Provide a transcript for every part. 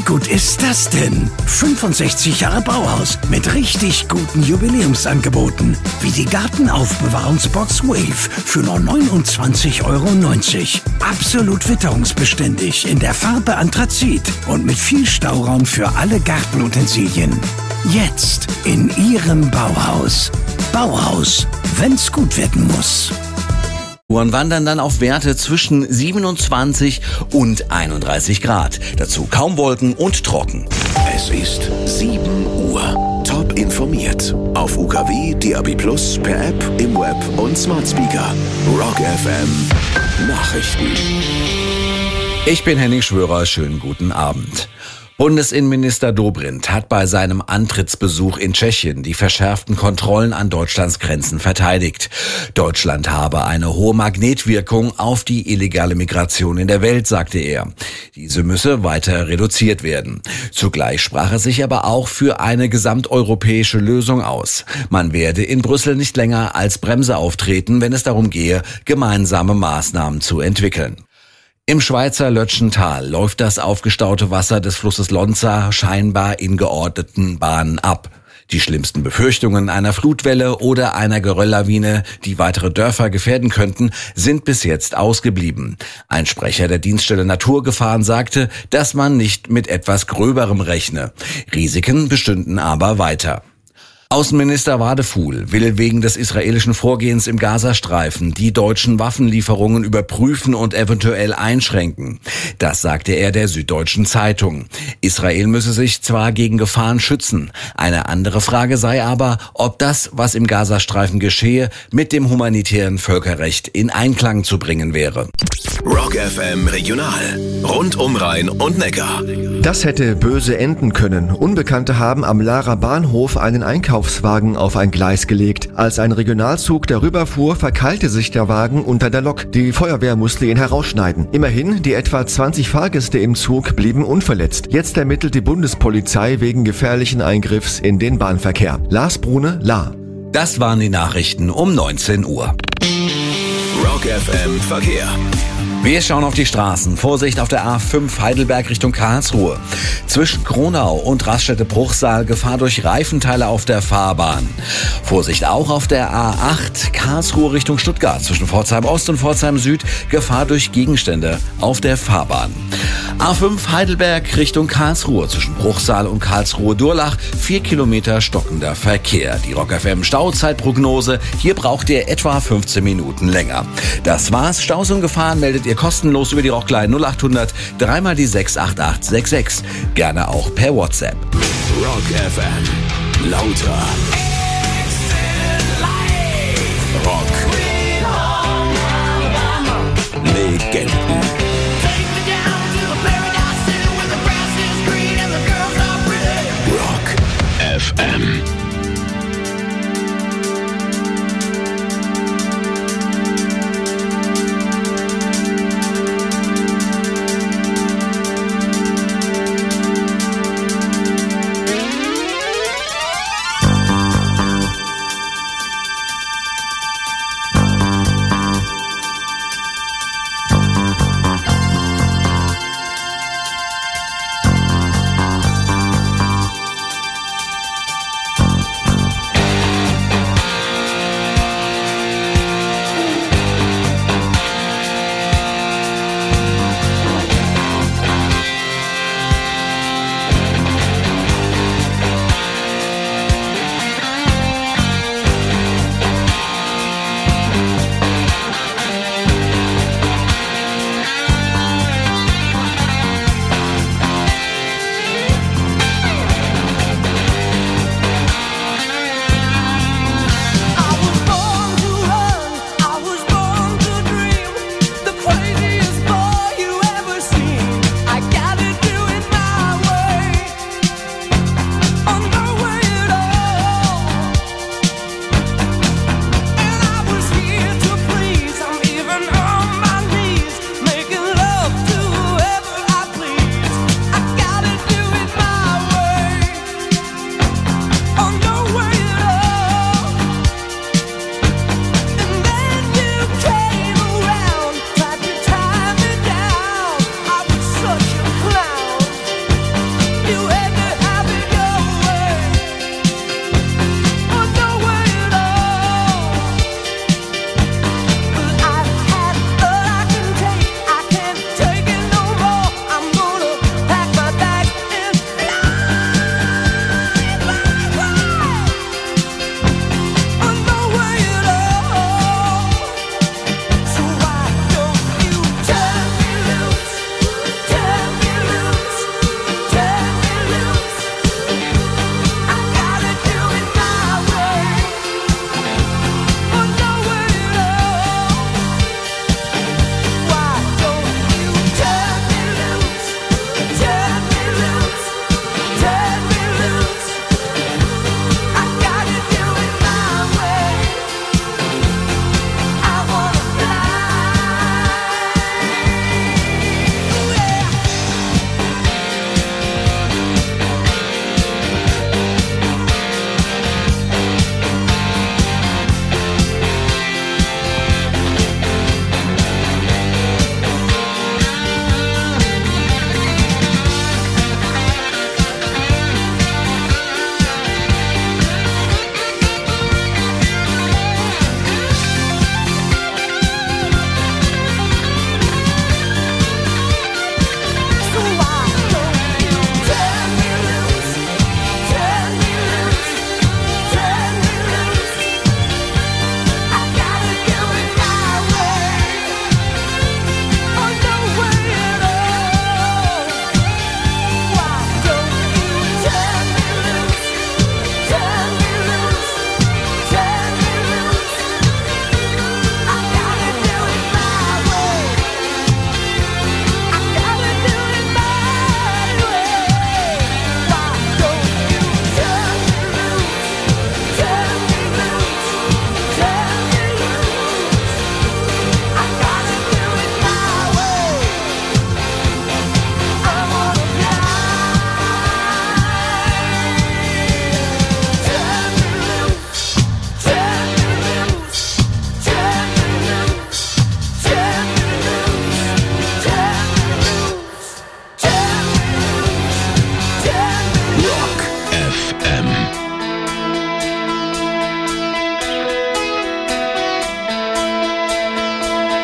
gut ist das denn? 65 Jahre Bauhaus mit richtig guten Jubiläumsangeboten. Wie die Gartenaufbewahrungsbox Wave für nur 29,90 €. Absolut witterungsbeständig in der Farbe Anthrazit und mit viel Stauraum für alle Gartenutensilien. Jetzt in Ihrem Bauhaus. Bauhaus, wenn's gut werden muss. Temperaturen wandern dann auf Werte zwischen 27 und 31 Grad. Dazu kaum Wolken und trocken. Es ist 7 Uhr. Top informiert. Auf UKW, DAB+, per App, im Web und Smart Speaker. Rock FM Nachrichten. Ich bin Henning Schwörer. Schönen guten Abend. Bundesinnenminister Dobrindt hat bei seinem Antrittsbesuch in Tschechien die verschärften Kontrollen an Deutschlands Grenzen verteidigt. Deutschland habe eine hohe Magnetwirkung auf die illegale Migration in der Welt, sagte er. Diese müsse weiter reduziert werden. Zugleich sprach er sich aber auch für eine gesamteuropäische Lösung aus. Man werde in Brüssel nicht länger als Bremse auftreten, wenn es darum gehe, gemeinsame Maßnahmen zu entwickeln. Im Schweizer Lötschental läuft das aufgestaute Wasser des Flusses Lonza scheinbar in geordneten Bahnen ab. Die schlimmsten Befürchtungen einer Flutwelle oder einer Gerölllawine, die weitere Dörfer gefährden könnten, sind bis jetzt ausgeblieben. Ein Sprecher der Dienststelle Naturgefahren sagte, dass man nicht mit etwas Gröberem rechne. Risiken bestünden aber weiter. Außenminister Wadefuhl will wegen des israelischen Vorgehens im Gazastreifen die deutschen Waffenlieferungen überprüfen und eventuell einschränken. Das sagte er der Süddeutschen Zeitung. Israel müsse sich zwar gegen Gefahren schützen. Eine andere Frage sei aber, ob das, was im Gazastreifen geschehe, mit dem humanitären Völkerrecht in Einklang zu bringen wäre. Rock FM Regional. Rund um Rhein und Neckar. Das hätte böse enden können. Unbekannte haben am Laarer Bahnhof einen Einkaufswagen auf ein Gleis gelegt. Als ein Regionalzug darüber fuhr, verkeilte sich der Wagen unter der Lok. Die Feuerwehr musste ihn herausschneiden. Immerhin, die etwa 20 Fahrgäste im Zug blieben unverletzt. Jetzt ermittelt die Bundespolizei wegen gefährlichen Eingriffs in den Bahnverkehr. Lars Brune, La. Das waren die Nachrichten um 19 Uhr. Rock FM Verkehr. Wir schauen auf die Straßen. Vorsicht auf der A5 Heidelberg Richtung Karlsruhe. Zwischen Kronau und Raststätte-Bruchsal Gefahr durch Reifenteile auf der Fahrbahn. Vorsicht auch auf der A8 Karlsruhe Richtung Stuttgart. Zwischen Pforzheim Ost und Pforzheim Süd Gefahr durch Gegenstände auf der Fahrbahn. A5 Heidelberg Richtung Karlsruhe. Zwischen Bruchsal und Karlsruhe-Durlach 4 Kilometer stockender Verkehr. Die Rock FM Stauzeitprognose. Hier braucht ihr etwa 15 Minuten länger. Das war's. Staus und Gefahren meldet ihr kostenlos über die Rockline 0800 3 mal die 68866. Gerne auch per WhatsApp. Rock FM. Lauter. Rock. Legenden. Rock FM.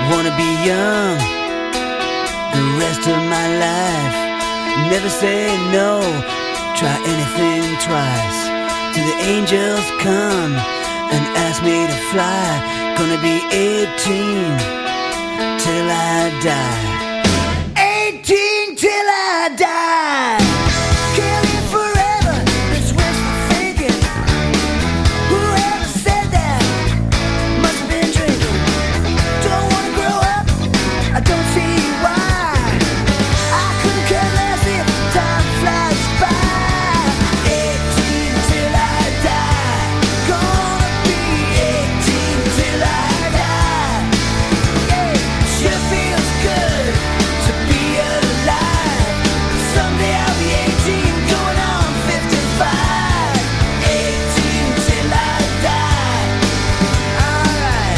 Wanna be young the rest of my life. Never say no, try anything twice. Till the angels come and ask me to fly. Gonna be 18 till I die. 18 till I die. Can't live forever, that's wishful thinking. Whoever said that must have been drinking. Don't wanna grow up, I don't see why. I couldn't care less if time flies by. 18 till I die. Gonna be 18 till I die. Yeah, sure feels good to be alive. Someday I'll be 18, going on 55. 18 till I die. Alright.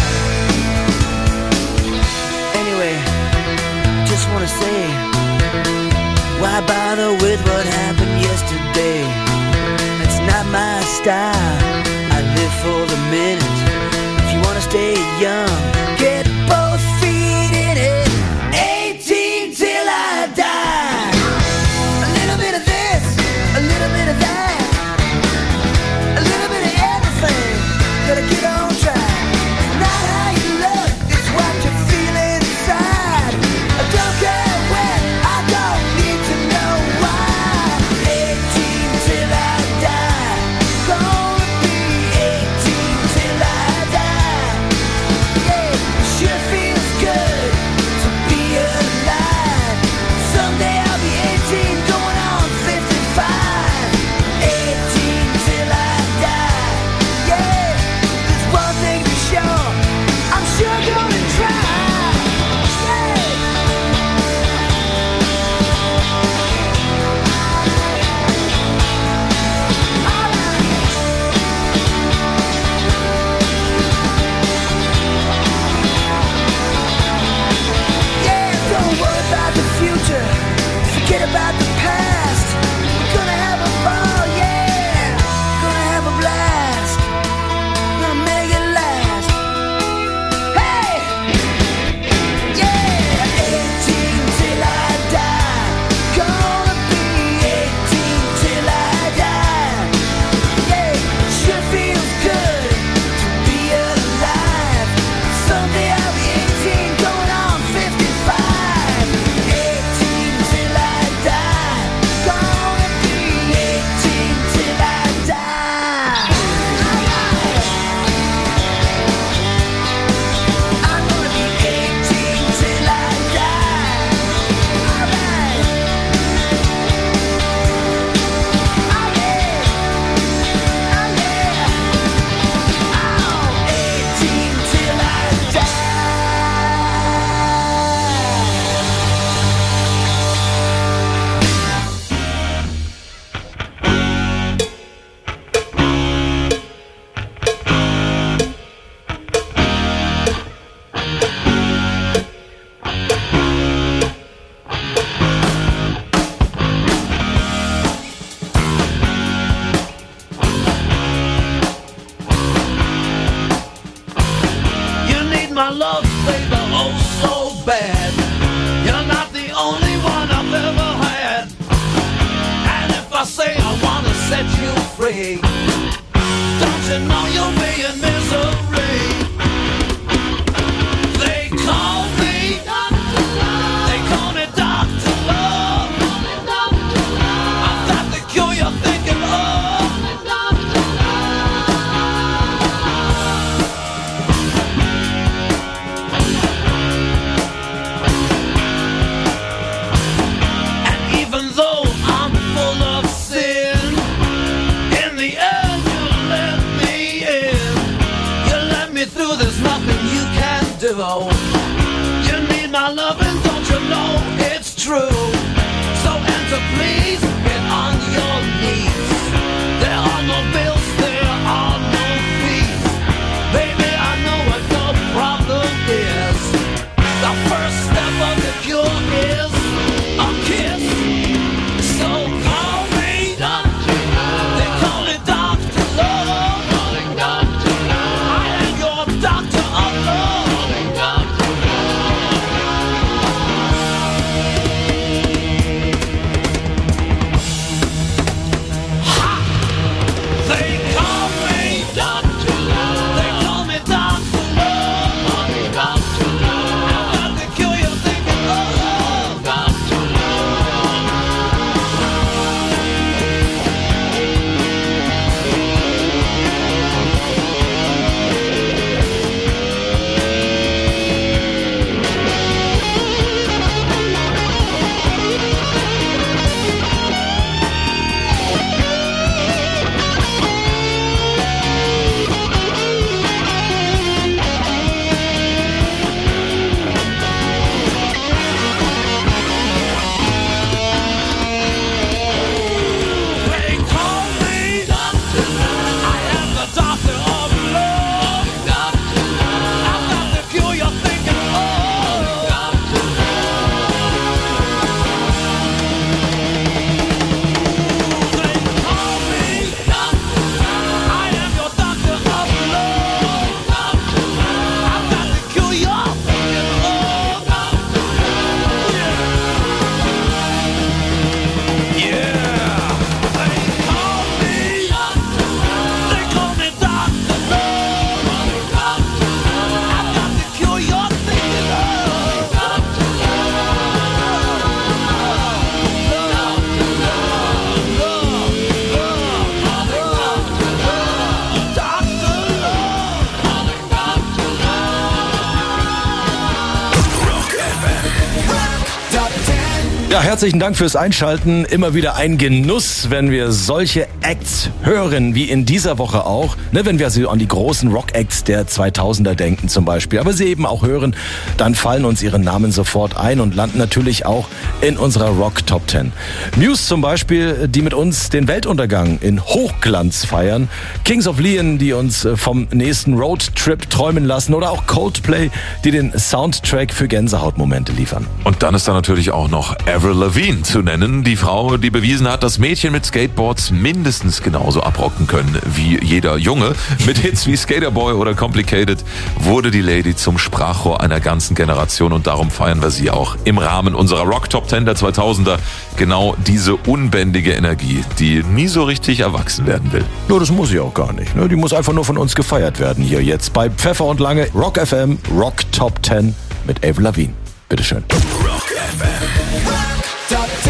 Anyway, just wanna say, why bother with what happened yesterday? That's not my style. I live for the minute. If you wanna stay young, get both feet in it. 18 till I die. A little bit of this, a little bit of that, a little bit of everything. Gotta get on track. Not how you look, it's what you feel inside. I don't care when, I don't need to know why. 18 till I die. Gonna be 18 till I die. Yeah, sure feels good to be alive. Someday I'll be 18, going on 55. 18 till I die. Yeah, there's one thing for sure, I'm sure gonna try. Yeah. Yeah, don't worry about the future, forget about the past. Gonna have a ball, yeah, gonna have a blast, gonna make it last. Hey, yeah, 18 till I die. Gonna be 18 till I die. Yeah, sure feels good to be alive. Someday I'll be 18, going on 55. 18 till I die. Gonna be 18 till I die. I'm gonna be 18 till I die. Alright. Oh yeah. Oh yeah. Oh, 18 till I die. You need my love, baby, oh so bad. You're not the only one I've ever had. And if I say I wanna set you free, don't you know you'll be in misery? They call me Dr. Love. They call me Dr. Love. I've got the cure you're thinking of. And even though I'm full of sin, in the end you let me in. You let me through, there's nothing you can do. You need my loving, don't you know it's true? So enter please, get on your knees. There are no bills, there are no fees. Baby, I know what your problem is. The first step of the cure is a kiss. So call me Dr. Love. They call me Dr. Love. I am your doctor of love. Ja, herzlichen Dank fürs Einschalten. Immer wieder ein Genuss, wenn wir solche Acts hören, wie in dieser Woche auch. Ne, wenn wir also an die großen Rock-Acts der 2000er denken zum Beispiel. Aber sie eben auch hören, dann fallen uns ihre Namen sofort ein und landen natürlich auch in unserer Rock Top 10. Muse zum Beispiel, die mit uns den Weltuntergang in Hochglanz feiern. Kings of Leon, die uns vom nächsten Roadtrip träumen lassen. Oder auch Coldplay, die den Soundtrack für Gänsehautmomente liefern. Und dann ist da natürlich auch noch Avril Lavigne zu nennen, die Frau, die bewiesen hat, dass Mädchen mit Skateboards mindestens genauso abrocken können wie jeder Junge. Mit Hits wie Skaterboy oder Complicated wurde die Lady zum Sprachrohr einer ganzen Generation und darum feiern wir sie auch im Rahmen unserer Rock Top 10 der 2000er. Genau diese unbändige Energie, die nie so richtig erwachsen werden will. Nur das muss sie auch gar nicht. Ne? Die muss einfach nur von uns gefeiert werden hier jetzt bei Pfeffer und Lange. Rock FM, Rock Top 10 mit Avril Lavigne. Bitteschön. Rock FM. Top 10.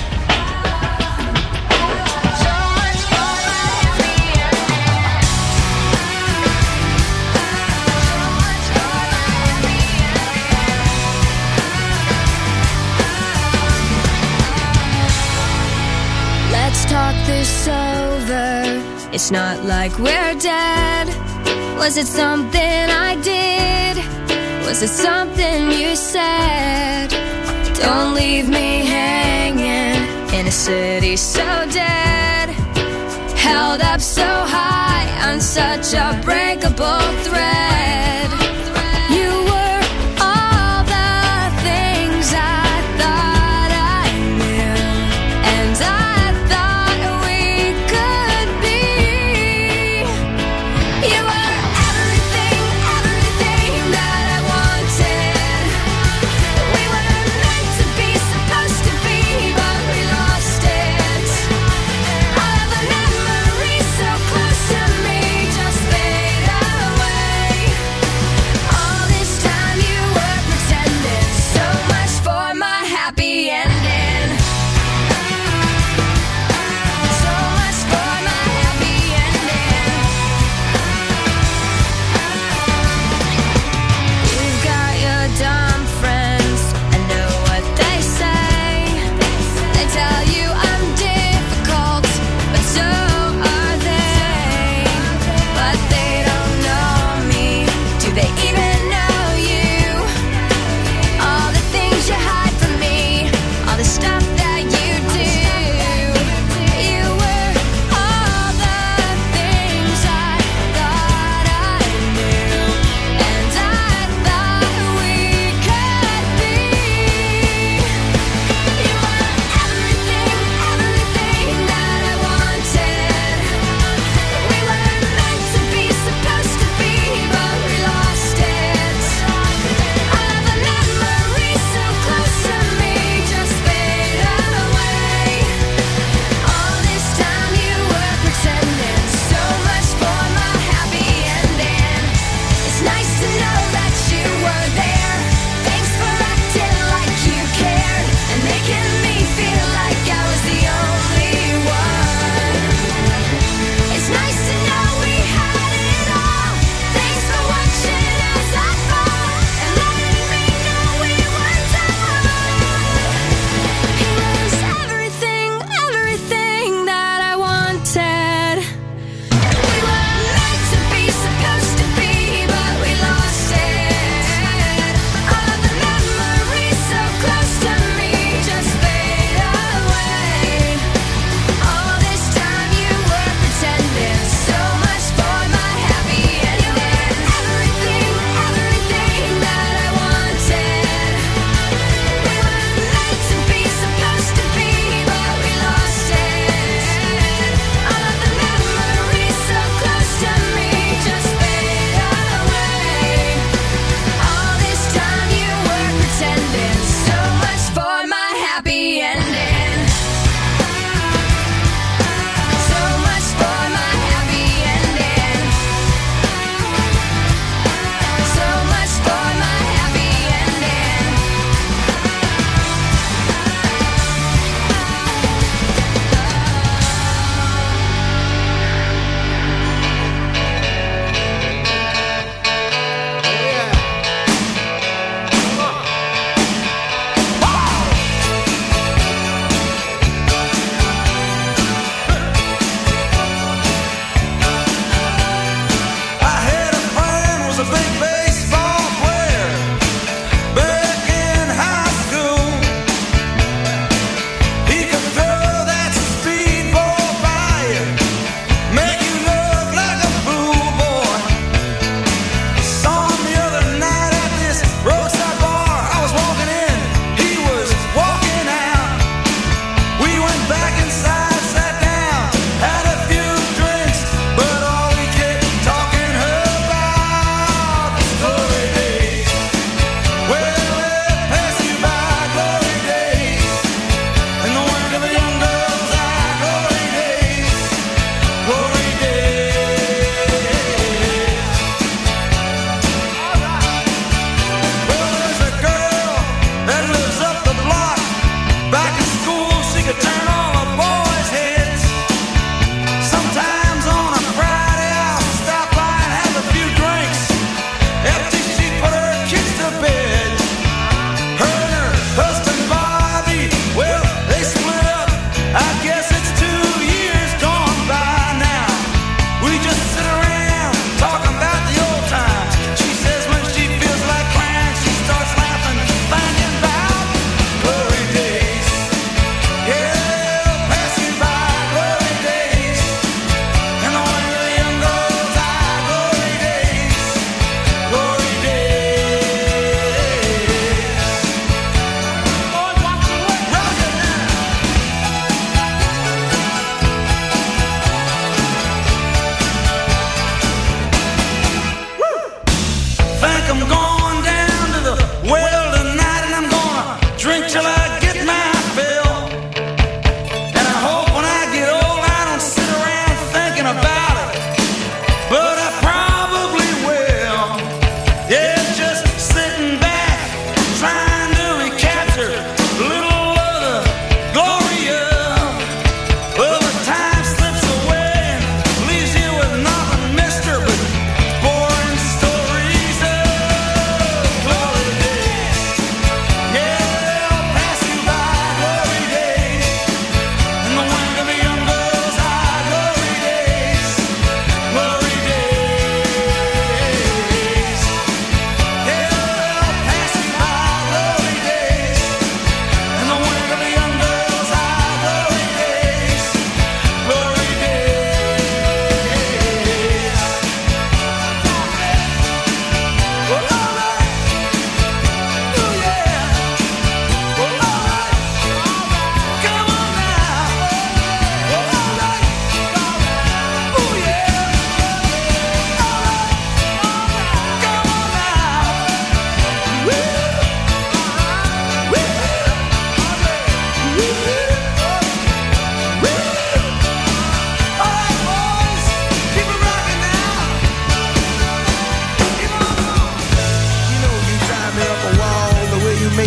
Let's talk this over. It's not like we're dead. Was it something I did? Was it something you said? Don't leave me hanging in a city so dead. Held up so high on such a breakable thread. You were all the things I thought I knew, and I thought we could be. You were everything, everything that I wanted. We were meant to be, supposed to be, but we lost it. All of the memories so close to me just fade away.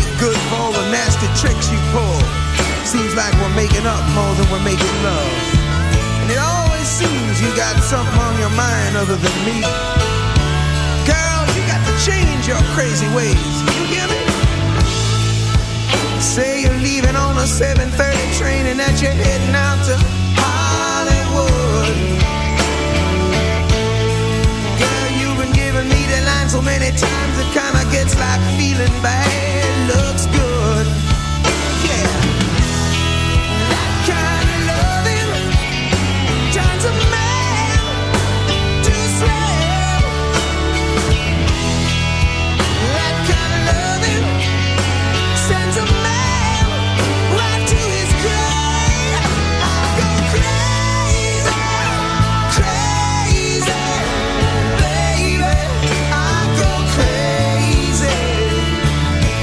make good for all the nasty tricks you pull. Seems like we're making up more than we're making love. And it always seems you got something on your mind other than me. Girl, you got to change your crazy ways. You hear me? Say you're leaving on a 7:30 train and that you're heading out to Hollywood. Girl, you've been giving me the line so many times it kinda gets like feeling bad looks good. Yeah. That kind of loving turns a man to slave. That kind of loving sends a man right to his grave. I go crazy, crazy, baby. I go crazy.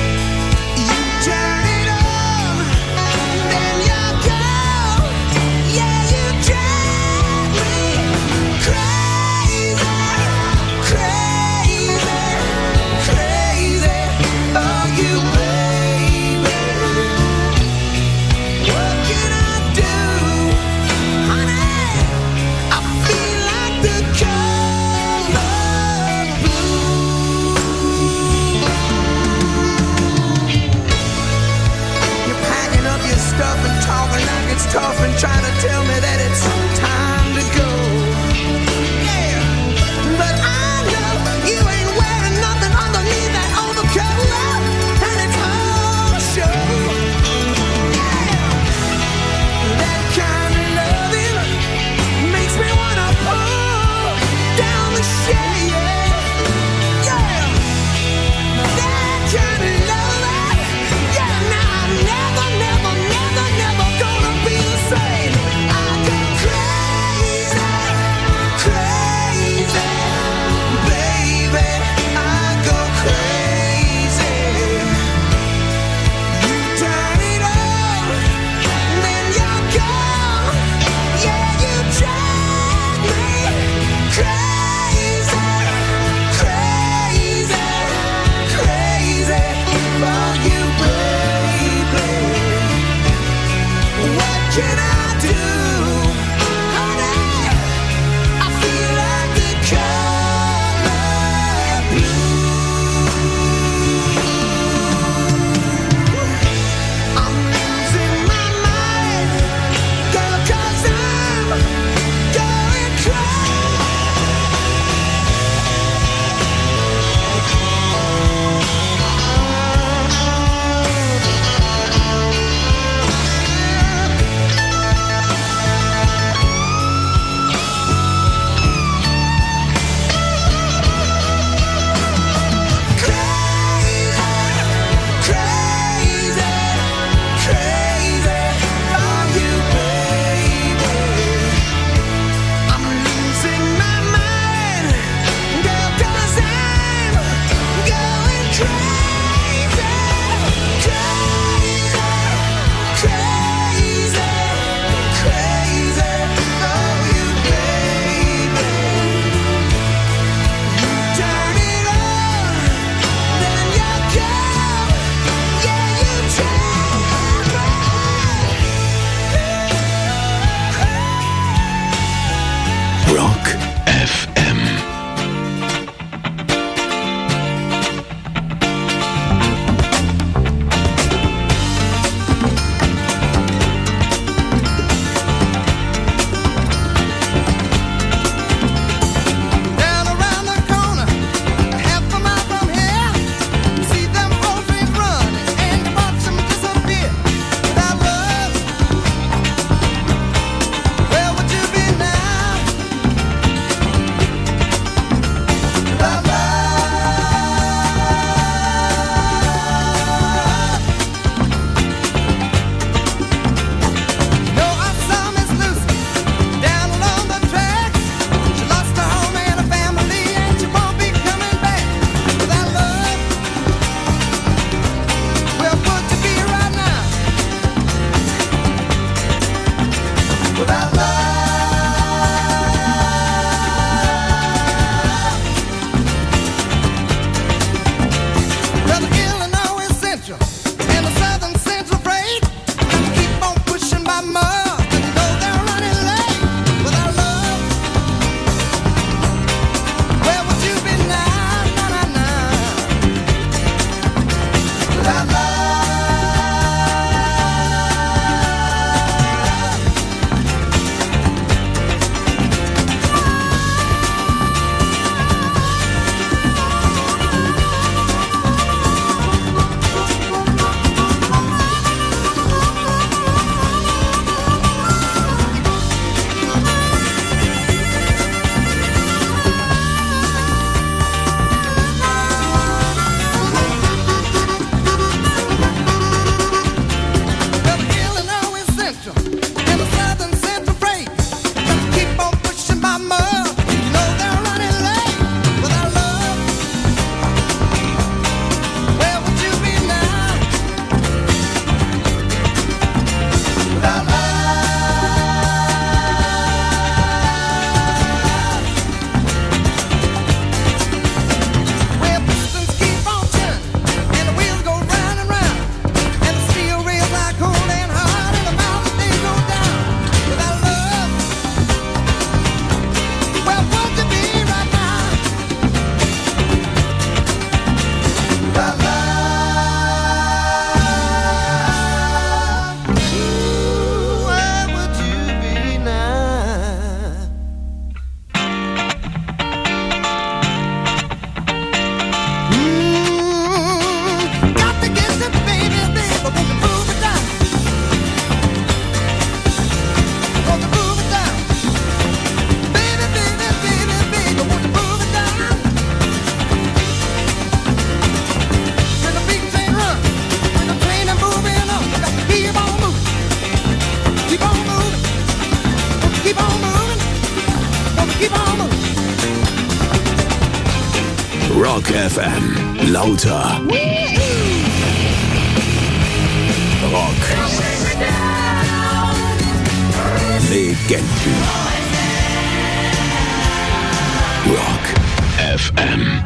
FM. Lauter. Rock. Legenden. Rock FM.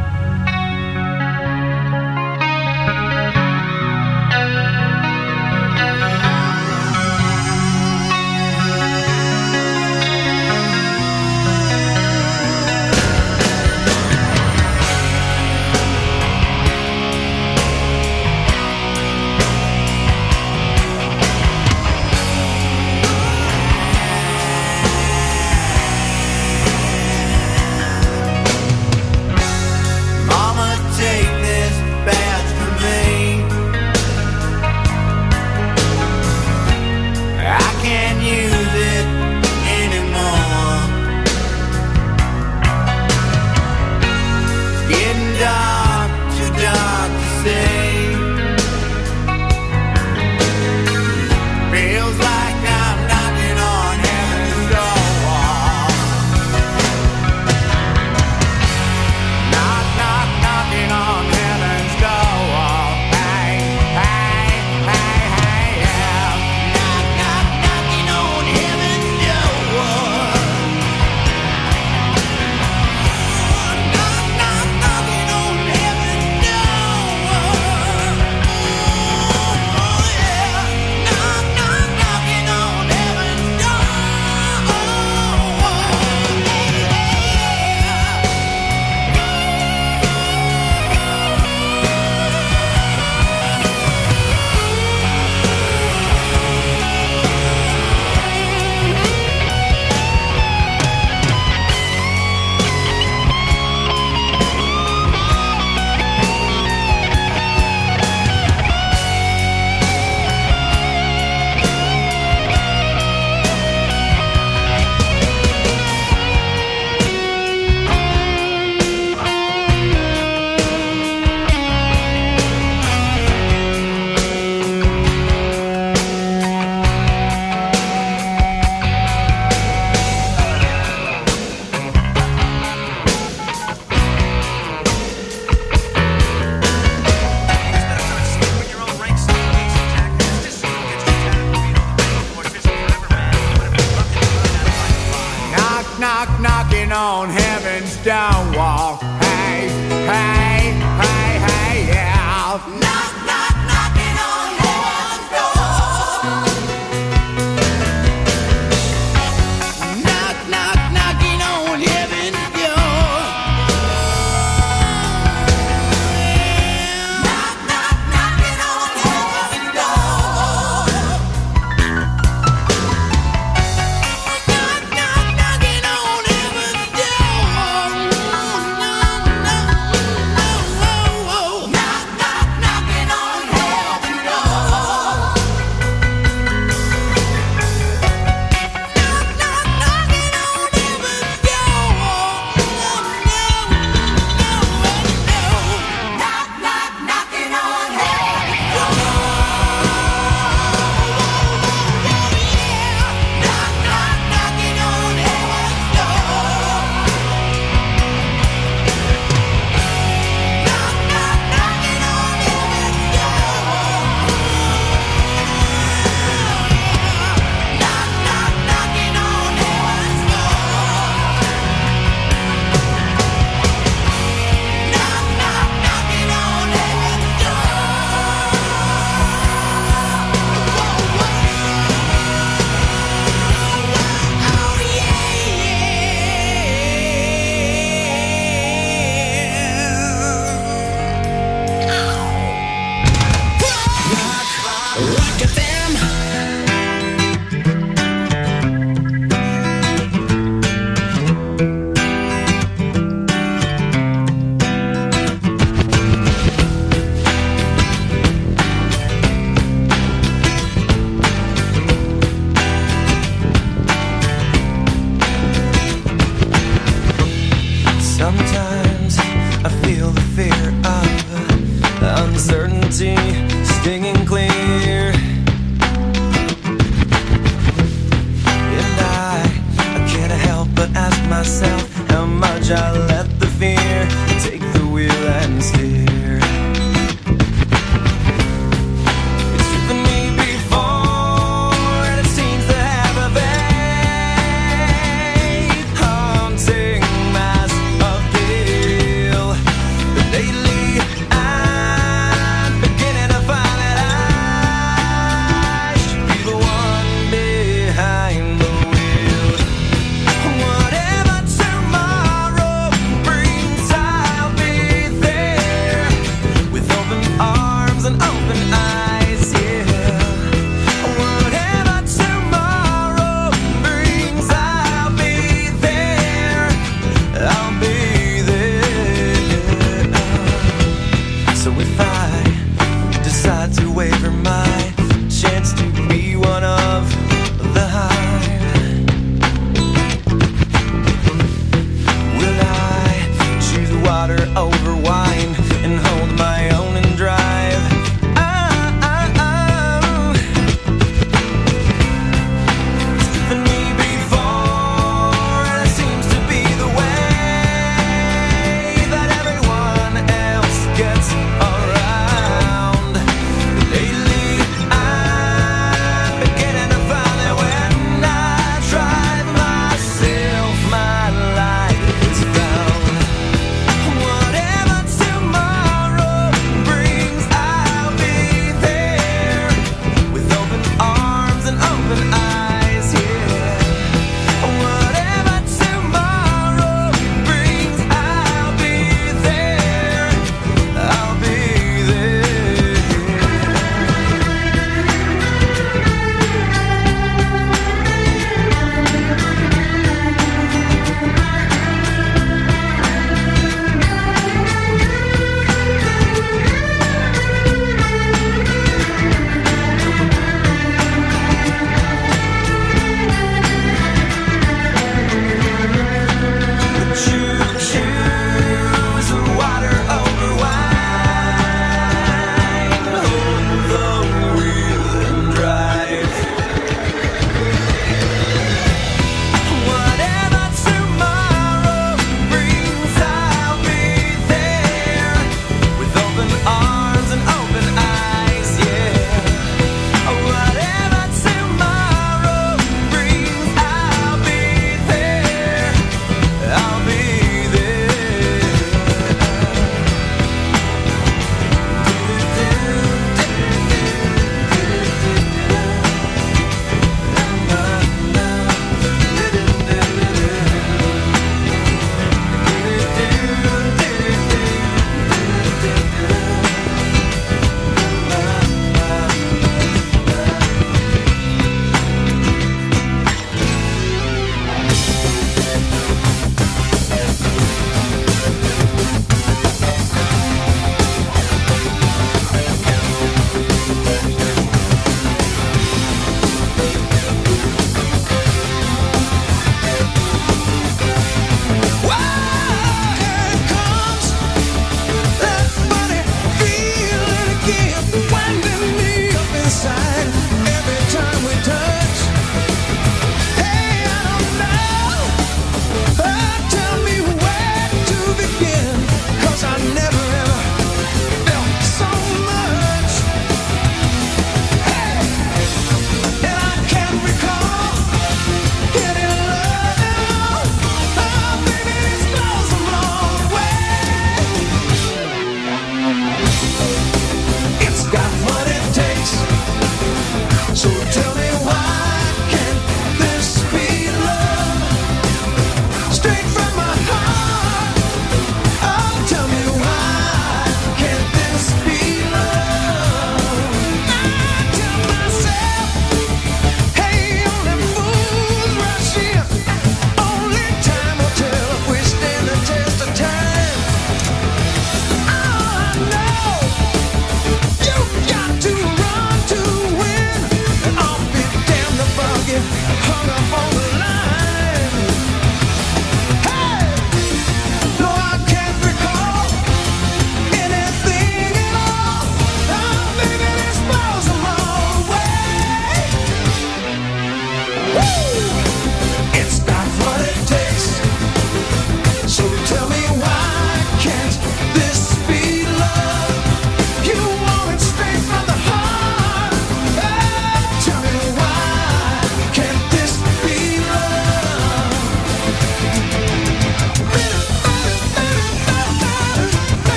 arms and open eyes, yeah. Whatever tomorrow brings, I'll be there. I'll be there. So if I decide to waver my chance to be one of the hive, will I choose water over wine and hold my own and drive? With me before, and it seems to be the way that everyone else gets around. Lately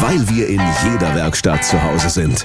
weil wir in jeder Werkstatt zu Hause sind.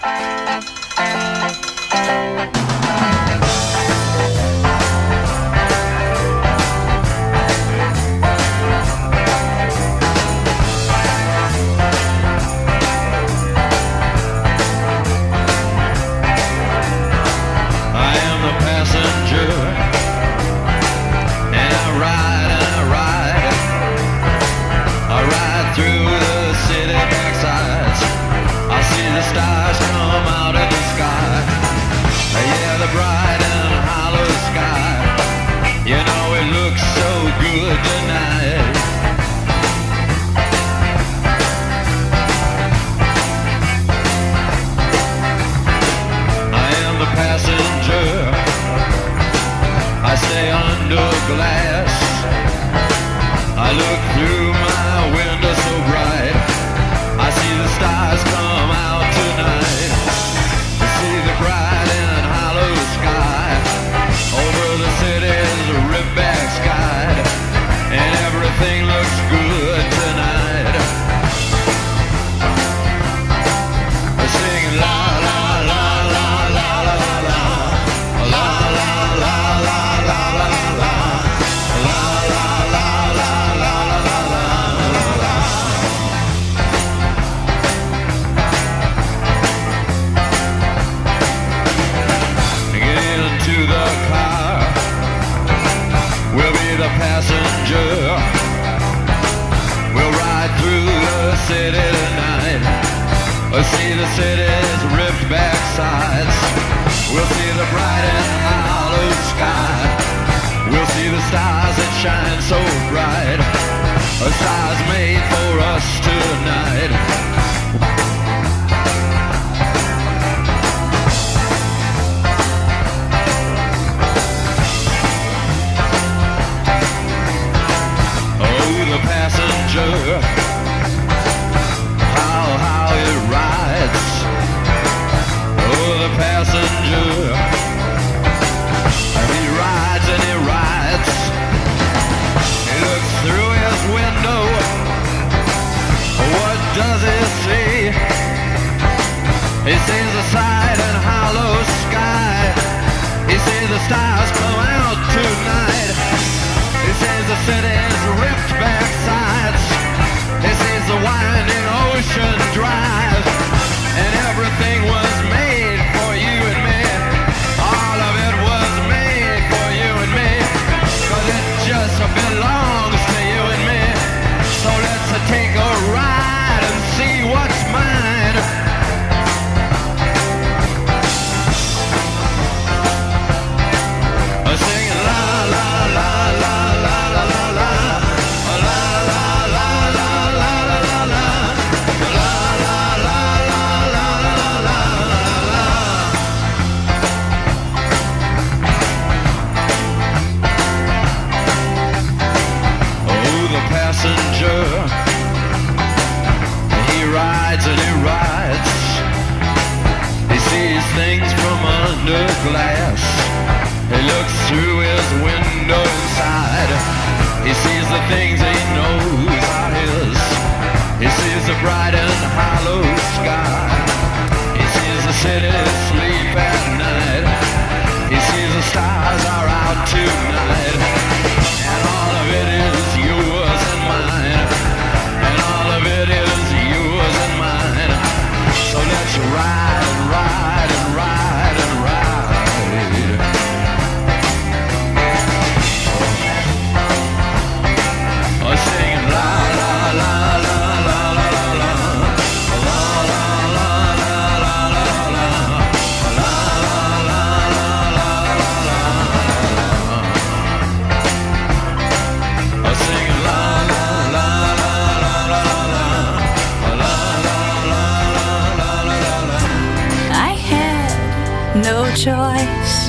choice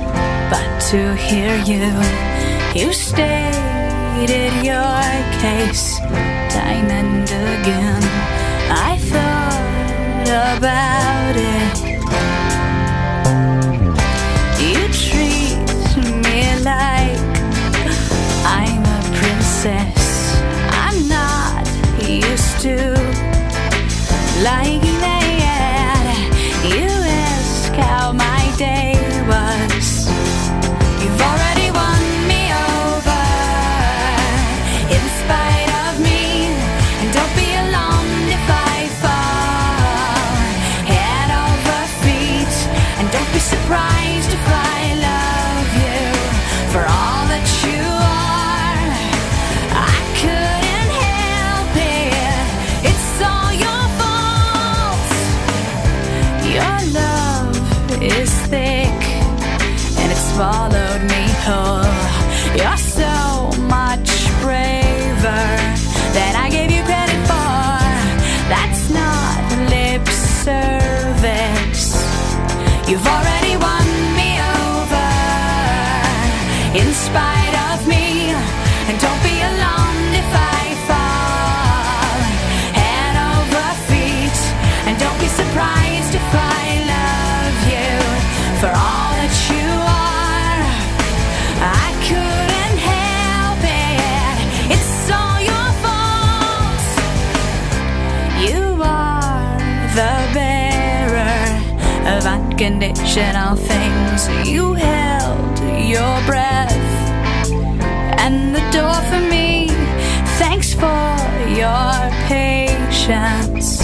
but to hear you. You stated your case time and again. I thought about it. You treat me like I'm a princess. I'm not used to thick, and it swallowed me whole. You're so much braver than I gave you credit for. That's not lip service. You've already won me over, in spite of me. And don't be alarmed if I fall head over feet. And don't be surprised if I love you for all that you are. I couldn't help it, it's all your fault. You are the bearer of unconditional things. You held your breath and the door for me. Thanks for your patience.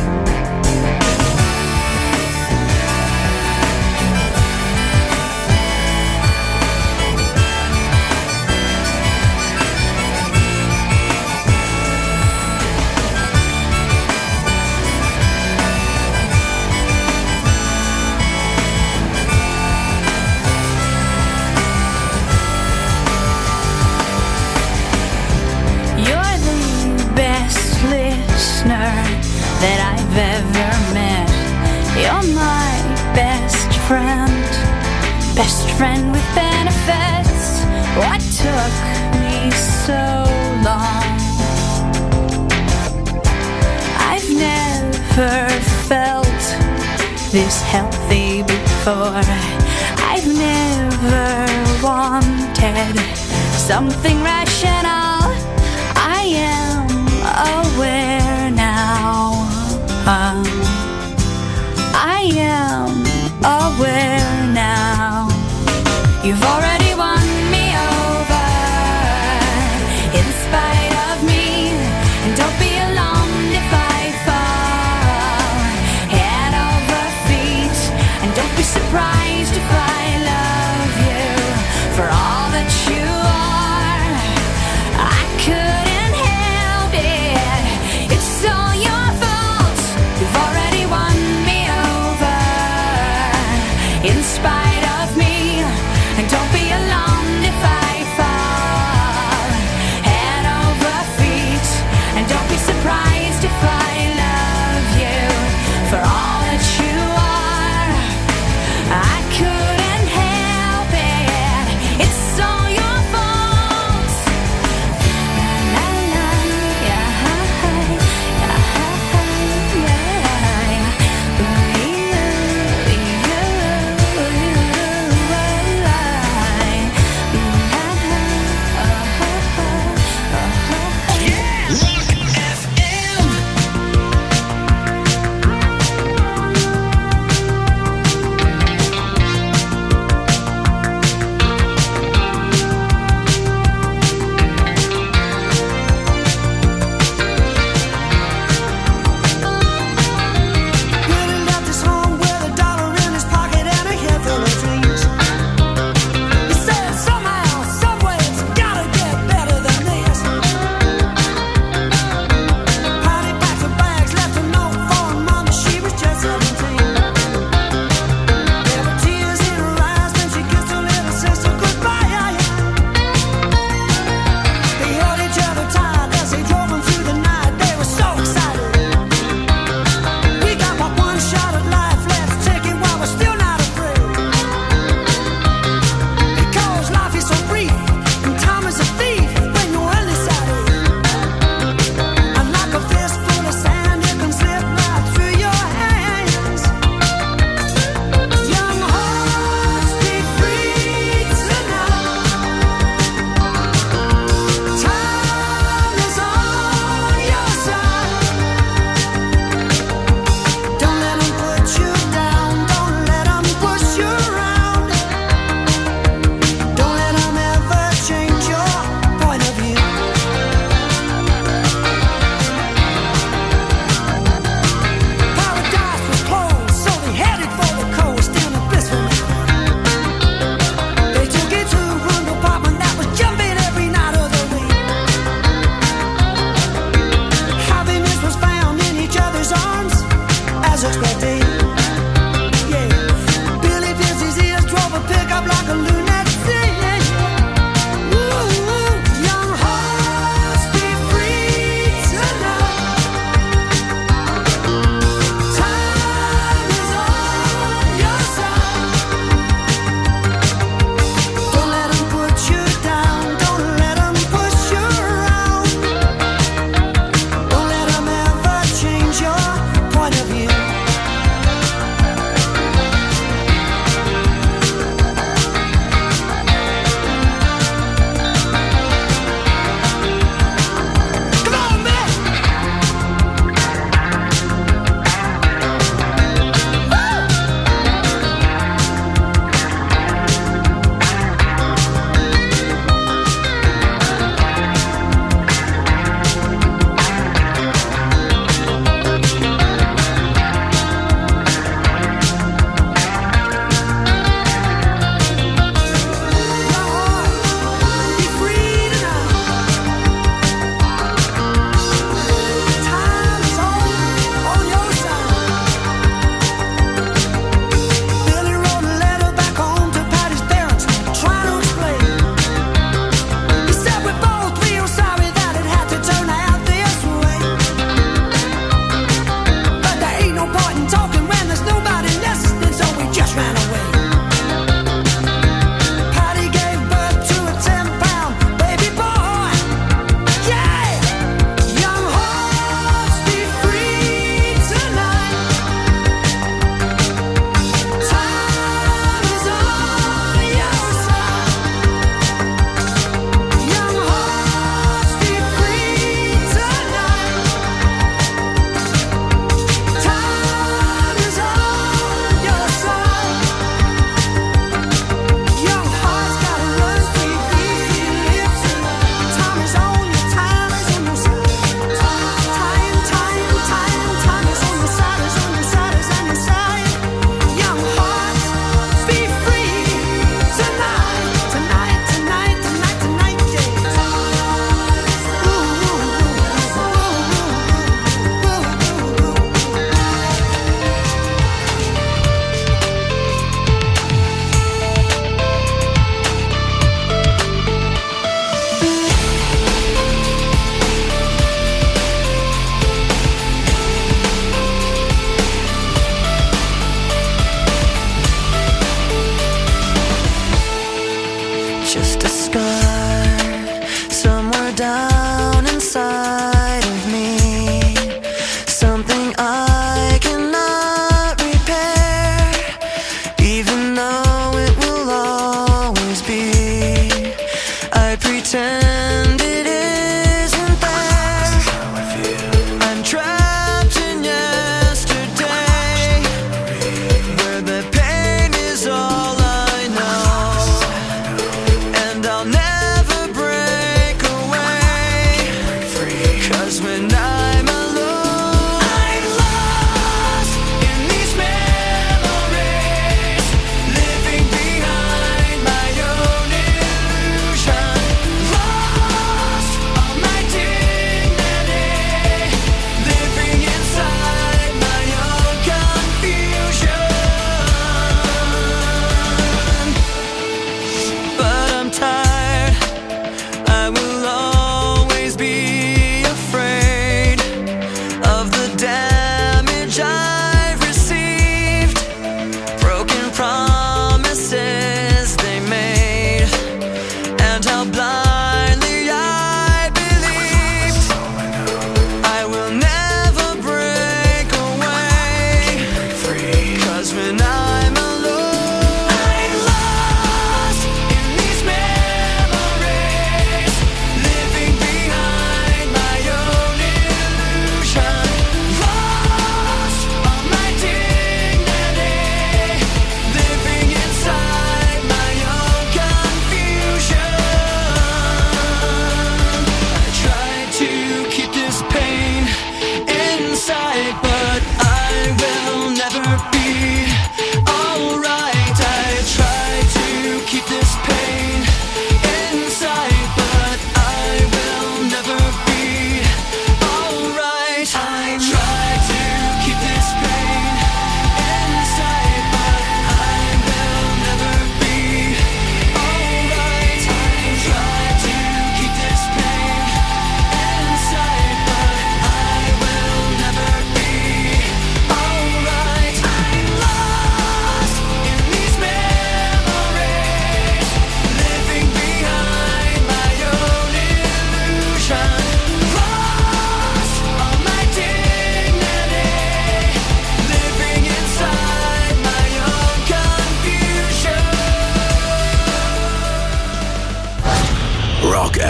That I've ever met. You're my best friend with benefits. What took me so long? I've never felt this healthy before. I've never wanted something rational. I am aware now. I am aware now. You've already won me over, in spite of me. And don't be alarmed if I fall head over feet. And don't be surprised if I love you for all that you are. I couldn't help it, it's all your fault. You've already won me over, in spite of me. And don't be alarmed if I fall head over feet. And don't be surprised if I love you for all that you are. I couldn't help it, it's all your fault. La, la, yeah,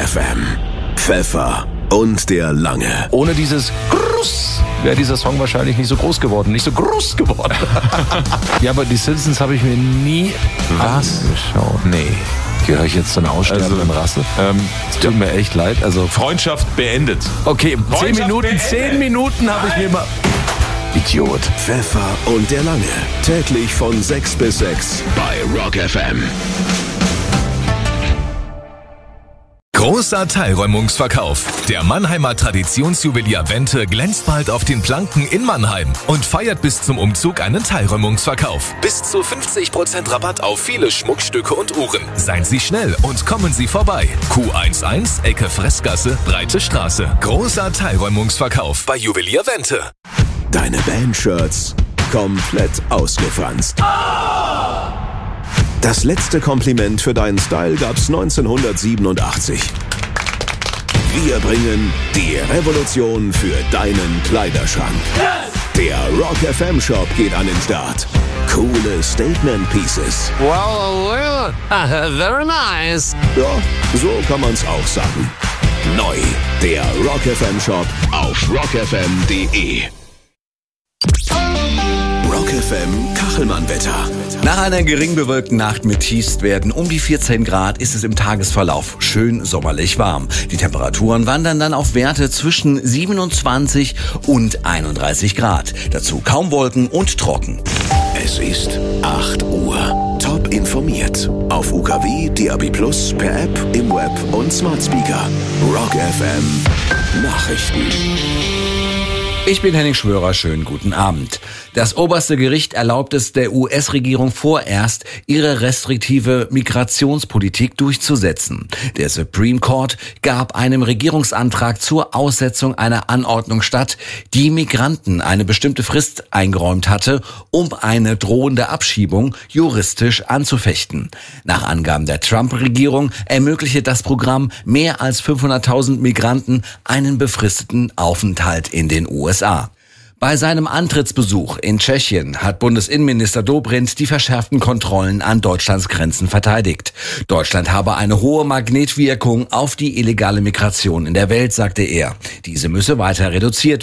FM. Pfeffer und der Lange. Ohne dieses Gruss wäre dieser Song wahrscheinlich nicht so groß geworden, nicht so groß geworden. Ja, aber die Simpsons habe ich mir nie angeschaut. Nee. Gehöre ich jetzt zu einer aussterbenden Rasse? Es tut mir echt leid. Also Freundschaft beendet. okay, 10 Freundschaft Minuten, beendet. 10 Minuten habe ich mir mal... Idiot. Pfeffer und der Lange. Täglich von 6 bis 6 bei Rock FM. Großer Teilräumungsverkauf. Der Mannheimer Traditionsjuwelier Wente glänzt bald auf den Planken in Mannheim und feiert bis zum Umzug einen Teilräumungsverkauf. Bis zu 50% Rabatt auf viele Schmuckstücke und Uhren. Seien Sie schnell und kommen Sie vorbei. Q11, Ecke Fressgasse, Breite Straße. Großer Teilräumungsverkauf bei Juwelier Wente. Deine Bandshirts komplett ausgefranst. Das letzte Kompliment für deinen Style gab's 1987. Wir bringen die Revolution für deinen Kleiderschrank. Der Rock FM Shop geht an den Start. Coole Statement Pieces. Well, very nice. Ja, so kann man's auch sagen. Neu, der Rock FM Shop auf rockfm.de. Rock FM Kachelmann-Wetter. Nach einer gering bewölkten Nacht mit Tiefstwerten um die 14 Grad ist es im Tagesverlauf schön sommerlich warm. Die Temperaturen wandern dann auf Werte zwischen 27 und 31 Grad. Dazu kaum Wolken und trocken. Es ist 8 Uhr. Top informiert. Auf UKW, DAB+, per App, im Web und Smart Speaker. Rock FM Nachrichten. Ich bin Henning Schwörer, schönen guten Abend. Das oberste Gericht erlaubt es der US-Regierung vorerst, ihre restriktive Migrationspolitik durchzusetzen. Der Supreme Court gab einem Regierungsantrag zur Aussetzung einer Anordnung statt, die Migranten eine bestimmte Frist eingeräumt hatte, um eine drohende Abschiebung juristisch anzufechten. Nach Angaben der Trump-Regierung ermögliche das Programm mehr als 500.000 Migranten einen befristeten Aufenthalt in den USA. Bei seinem Antrittsbesuch in Tschechien hat Bundesinnenminister Dobrindt die verschärften Kontrollen an Deutschlands Grenzen verteidigt. Deutschland habe eine hohe Magnetwirkung auf die illegale Migration in der Welt, sagte er. Diese müsse weiter reduziert